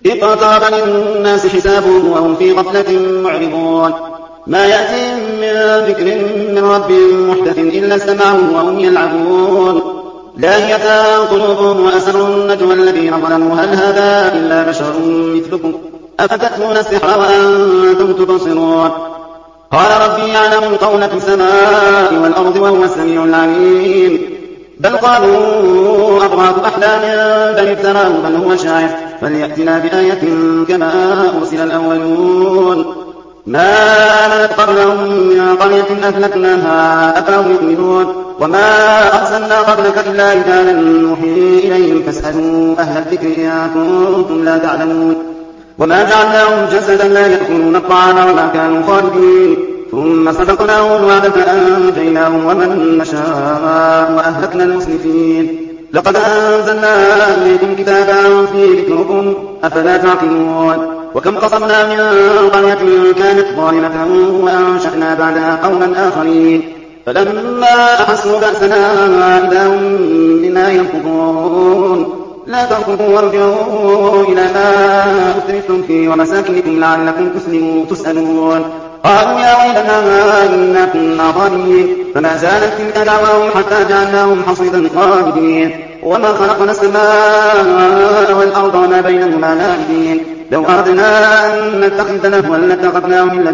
اقترب للناس حسابهم وهم في غفلة معرضون ما يأتيهم من ذكر من رب محدث إلا استمعوا وهم يلعبون لاهية قلوبهم وأسروا النجوى الذين ظلموا هل هذا إلا بشر مثلكم أفتأتون السحر وأنتم تبصرون قال ربي يعلم القول في السماء والأرض وهو السميع العليم بل قالوا أضغاث أحلام بل افتراه بل هو شاعر فليأتنا بآية كما أرسل الأولون ما آمنت قبلهم من قرية أهلكناها أفهم يؤمنون وما أرسلنا قبلك إلا رجالا نوحي إليهم فاسألوا أهل الذكر إن كنتم لا تعلمون وما جعلناهم جسدا لا يأكلون الطعام وما كانوا خالدين ثم صدقناهم الوعد فأنجيناهم ومن نشاء وأهلكنا المسرفين لقد أنزلنا إليكم كتابا فيه ذكركم أفلا تعقلون وكم قصمنا من قرية كانت ظالمة وأنشأنا بعدها قوما آخرين فلما أحسوا بأسنا إذا هم مما ينقضون لا تركضوا وارجعوا إلى ما أترفتم فيه ومساكنكم لعلكم تسألون قالوا يا ويلنا إنا كنا ظالمين فما زالت تلك دعواهم حتى جعلناهم حصيدا خالدين وما خلقنا السماء والأرض وما بينهما لاعبين لو أردنا أن نتخذ لهوا لاتخذناه من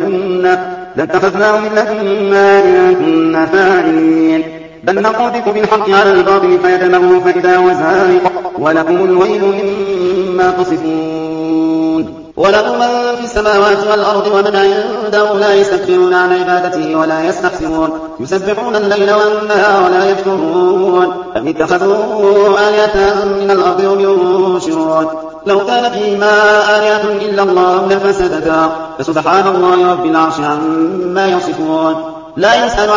لدنا إن كنا فاعلين بل نقذف بالحق على الباطل فيدمغه فإذا هو زاهق ولكم الويل مما تصفون وله من في السماوات والأرض ومن عنده لا يستكبرون عن عبادته ولا يستحسرون يسبحون الليل والنهار ولا يفترون أم اتخذوا آلهة من الأرض هم ينشرون لو كان فيما آلهة إلا الله لفسدتا فسبحان الله رب العرش عما يصفون لا يسأل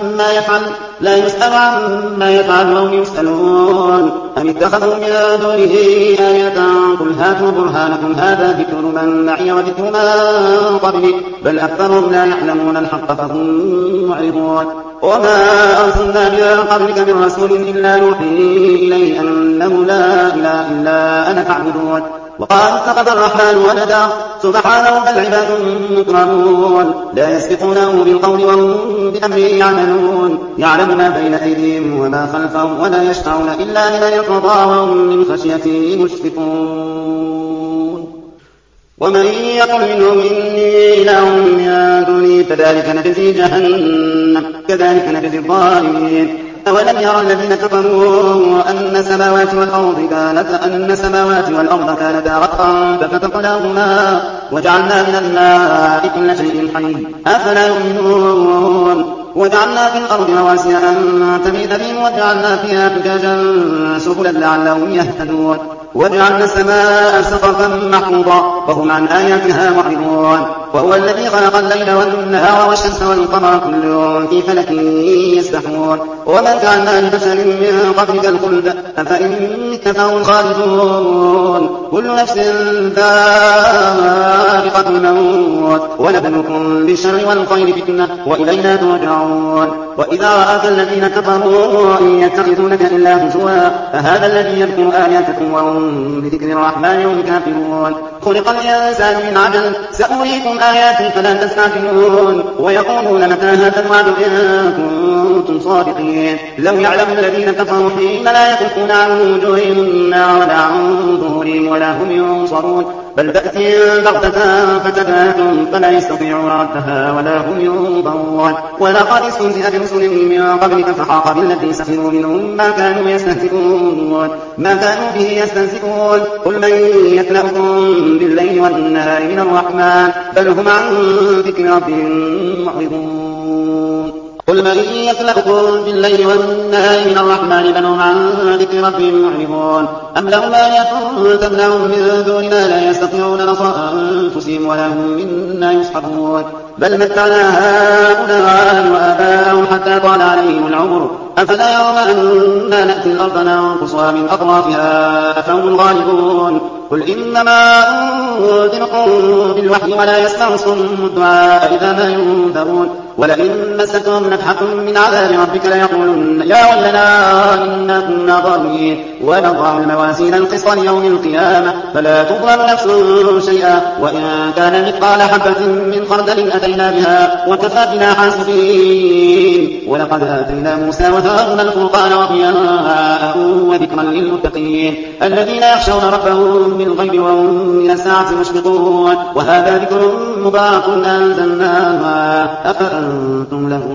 عما يفعل وهم يسألون أم اتخذوا من دونه آلهة قل هاتوا برهانكم هذا ذكر من معي وذكر من قبلي بل أكثرهم لا يعلمون الحق فهم معرضون وما أرسلنا من قبلك من رسول إلا نوحي إليه أنه لا إله إلا أنا فاعبدون وقالوا اتخذ الرحمن ولدا سبحانه بل عباد مكرمون لا يسبقونه بالقول وهم بأمره يعملون يعلم ما بين أيديهم وما خلفهم ولا يشفعون إلا لمن يرتضى وهم من خشيته مشفقون ومن يقل منهم إني إله من دوني فذلك نجزي جهنم كذلك نجزي الظالمين أولم يرى الذين كفروا أن السماوات والأرض كانتا رتقا ففتقناهما وجعلنا من الماء كل شيء حي أفلا يؤمنون وجعلنا في الأرض رواسي أن تميد بهم وجعلنا فيها فجاجا سبلا لعلهم يهتدون وجعلنا السماء سقفا محفوظا وهم عن آياتها معرضون وهو الذي خلق الليل والنهار والشمس والقمر كل في فلك يسبحون وما جعلنا لبشر من قبلك الخلد أفإن مت فهم الخالدون كل نفس ذائقة الموت ونبلوكم بالشر والخير فتنة وإلينا ترجعون وإذا رآك الذين كفروا إن يتخذونك إلا هزوا فهذا الذي يذكر آياتكم وهم بذكر الرحمن هم كافرون خلق الإنسان من عجل سأريكم آياتي فلا تستعجلون ويقولون متى هذا الوعد إن كنتم صادقين لو يعلم الذين كفروا حين لا يكفون عن وجوههم النار ولا عن ظهورهم ولا هم ينصرون بل تأتي بغتة فتبهتهم فلا يستطيعون ردها ولا هم ينظرون ولقد استهزئ برسل من قبلك فحاق بالذين سخروا منهم ما كانوا به يستهزئون قل من يكلأكم بالليل والنهار من الرحمن بل هم عن ذكر ربهم معرضون قل من يكلأكم بالليل والنهار من الرحمن بل هم عن ذكر ربهم معرضون أم لهم آيات تمنعهم من دوننا لا يستطيعون نصر أنفسهم ولا هم منا يصحبون بل متعنا هؤلاء وآباءهم حتى طال عليهم العمر أفلا يرون أنا نأتي الأرض ننقصها من أطرافها أفهم الغالبون قل إنما أنذركم بالوحي ولا يسمع الصم الدعاء إذا ما ينذرون ولئن مستهم نفحة من عذاب ربك ليقولن يا ويلنا إنا كنا ظالمين ونضع الموازين القسط ليوم القيامة فلا تظلم نفس شيئا وإن كان مثقال حبة من خردل أتينا بها وكفى بنا حاسبين ولقد آتينا موسى وهارون الفرقان وضياء وذكرا للمتقين الذين يخشون ربهم بالغيب وهم من الساعة مشفقون وهذا ذكر مبارك أنزلناه أفأنتم له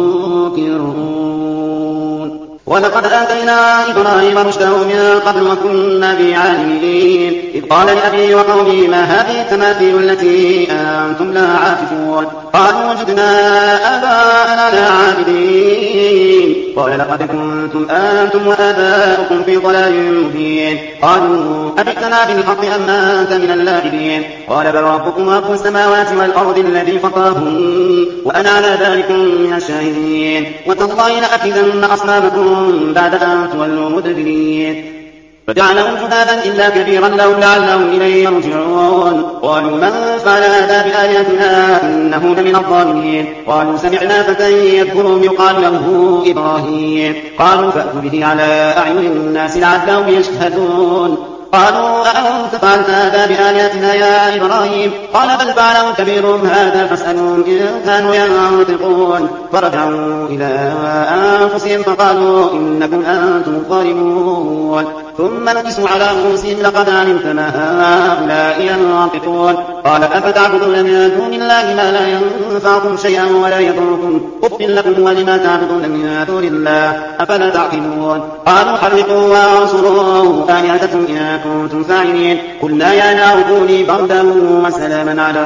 منكرون ولقد آتينا إبراهيم رشده من قبل وكنا به عالمين إذ قال لأبيه وقومه ما هذه التماثيل التي أنتم لها عاكفون قالوا وجدنا آباءنا لها عابدين قال لقد كنتم أنتم وآباؤكم في ضلال مبين قالوا أجئتنا بالحق أم أنت من اللاعبين قال بل ربكم رب السماوات والأرض الذي فطرهن وأنا على ذلك من الشاهدين وتالله لأكيدن أصنامكم بعد أن تولوا مدبرين فجعلهم جذاذا إلا كبيرا لهم لعلهم إليه يرجعون قالوا من فعل هذا بآياتنا إنه لمن الظالمين قالوا سمعنا فتى يذكرهم يقال له إبراهيم قالوا فأتوا به على أعين الناس لعلهم يشهدون قالوا أأنت فعلت هذا بآلهتنا يا إبراهيم قال بل فعله كبيرهم هذا فاسألهم إن كانوا ينطقون فرجعوا إلى أنفسهم فقالوا إنكم أنتم الظالمون ثم نكسوا على رؤوسهم لقد علمت ما هؤلاء ينطقون قال أفتعبدون من دون الله ما لا ينفعكم شيئا ولا يضركم أف لكم ولما تعبدون من دون الله أفلا تعقلون قالوا حرقوا وانصروا آلهتكم إن كنتم فاعلين قلنا يا نار كوني بردا وسلاما على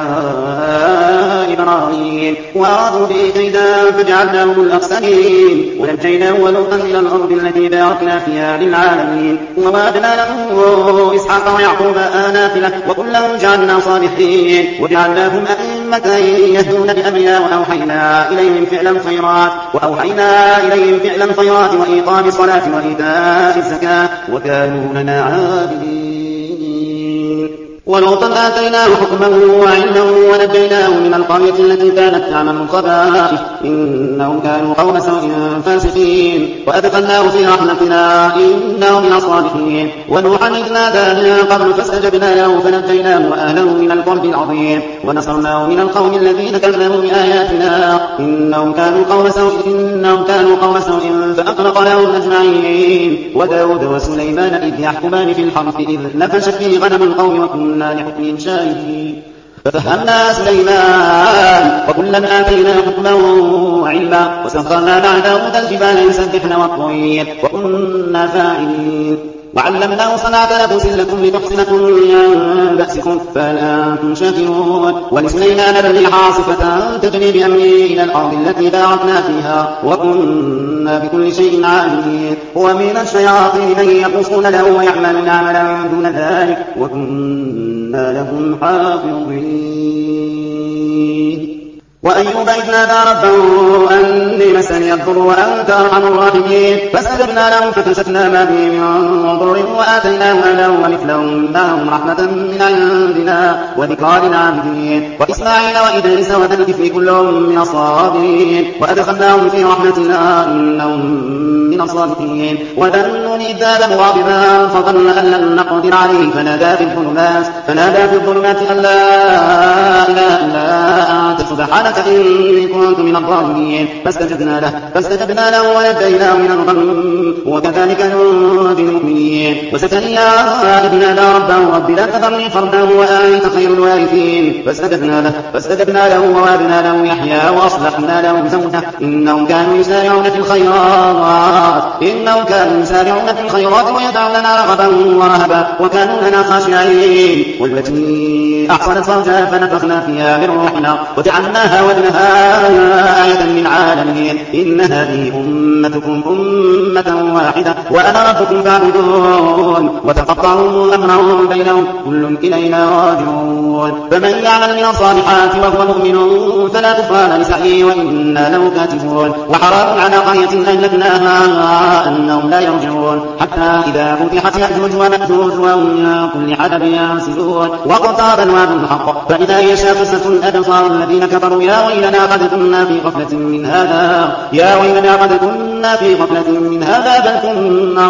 إبراهيم وأرادوا به كيدا فجعلناهم الأخسرين ونجيناه ولوطا إلى الأرض التي باركنا فيها للعالمين ووهبنا له إسحاق ويعقوب آنافلة وكلهم جعلنا صالحين وجعلناهم أئمة يهدون بأمرنا وأوحينا إليهم فعل الخيرات وإقام الصلاة وإيتاء الزكاة وكانوا لنا عابدين ولوطا آتيناه حكما وعلما ونجيناه من القرية التي كانت تعمل الخبائث إنهم كانوا قوم سوء فاسقين وأدخلناه في رحمتنا إنه من الصالحين ونوحا إذ نادى من قبل فاستجبنا له فنجيناه وأهله من الكرب العظيم ونصرناه من القوم الذين كذبوا بآياتنا إنهم كانوا قوم سوء فأغرقناهم أجمعين وداود وسليمان إذ يحكمان في الحرث إذ نفشت فيه غنم القوم وكنا لحكمهم شاهدين ففهمنا سليمان وكلا آتينا حكما وعلما وسخرنا مع داود الجبال يسبحن والطير وكنا فاعلين وعلمناه صنعة لبوس لكم لتحصنكم من بأسكم فهل أنتم شاكرون ولسليمان الريح عاصفة تجري بأمره إلى الأرض التي باركنا فيها وكنا بكل شيء عالمين ومن الشياطين من يقصون له ويعملون عملا دون ذلك وكنا لهم حافظين وأيوب إذ نادى ربه أني مسني الضر وأنت أرحم الراحمين فاستجبنا له فكشفنا ما به من ضر وآتيناه أهله ومثلهم معهم رحمة من عندنا وذكرى للعابدين وإسماعيل وإدريس وذا الكفل كلهم من الصابرين وأدخلناهم في رحمتنا إنهم من الصالحين وذا النون إذ ذهب مغاضبا فظن أن لن نقدر عليه فنادى في الظلمات أن لا إله إلا أنت سبحانك إني كنت من الظالمين فاستجبنا له ونجيناه من الغم وكذلك ننجي المؤمنين وزكريا إذ نادى ربه رب لا تذرني فردا وأنت خير الوارثين فاستجبنا له ووهبنا له يحيى وأصلحنا له زوجه إنهم كانوا يسارعون في الخيرات ويدعوننا رغبا ورهبا وكانوا لنا خاشعين والتي أحصنت فرجها فنفخنا فيها من روحنا وجعلناها وابنها آية للعالمين إن هذه أمتكم أمة واحدة وأنا ربكم فاعبدون وتقطعوا أمرهم بينهم كل إلينا راجعون فمن يعمل من الصالحات وهو مؤمن فلا كفران لسعيه وإنا له كاتبون وحرام على قرية أهلكناها أنهم لا يرجعون حتى إذا فتحت يأجوج ومأجوج وهم من كل حدب ينسلون وقتاب الوعد الحق فإذا هي شاخصة أبصار الذين كفروا يا ويلنا قد كنا في غفلة من هذا بل كنا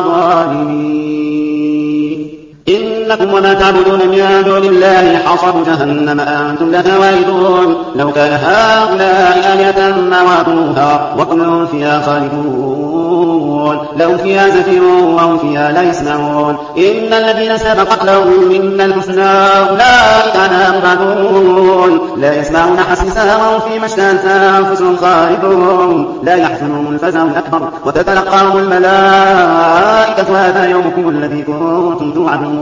ظالمين إنكم وما تعبدون من دون الله حصب جهنم أنتم لها واردون لو كان هؤلاء آلهة ما وعدوها وكل فيها خالدون لهم فيها زفير وهم فيها لا يسمعون إن الذين سبقت لهم منا الحسنى أولئك عنها مبعدون لا يسمعون حسيسها وهم فيما اشتهت أنفسهم خالدون لا يحزنهم الفزع الأكبر وتتلقاهم الملائكة هذا يومكم الذي كنتم توعدون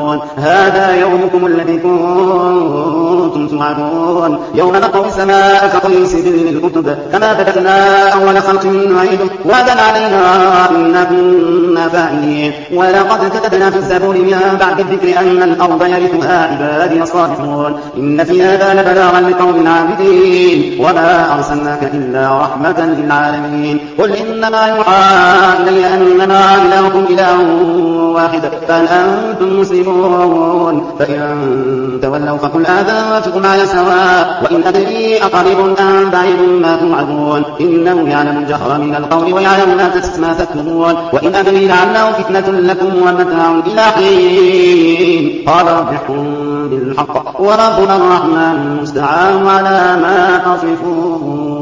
يوم نطوي السماء كطي سجل للكتب كما بدأنا أول خلق نعيده وعدا علينا إنا كنا فاعلين ولقد كتبنا في الزبور من بعد الذكر أن الأرض يرثها عبادي الصالحون إن في هذا لبلاغا لقوم عابدين وما أرسلناك إلا رحمة للعالمين قل إنما يوحى إلي أنما إلهكم إله واحد فهل أنتم مسلمون فإن تولوا فقل آذنتكم على سواء وإن أدري أقرب أم بعيد ما توعدون إنه يعلم الجهر من القول ويعلم ما تكتمون وإن أدري لعله فتنة لكم ومتاع إلى حين قال رب احكم بالحق وربنا الرحمن المستعان على ما تصفون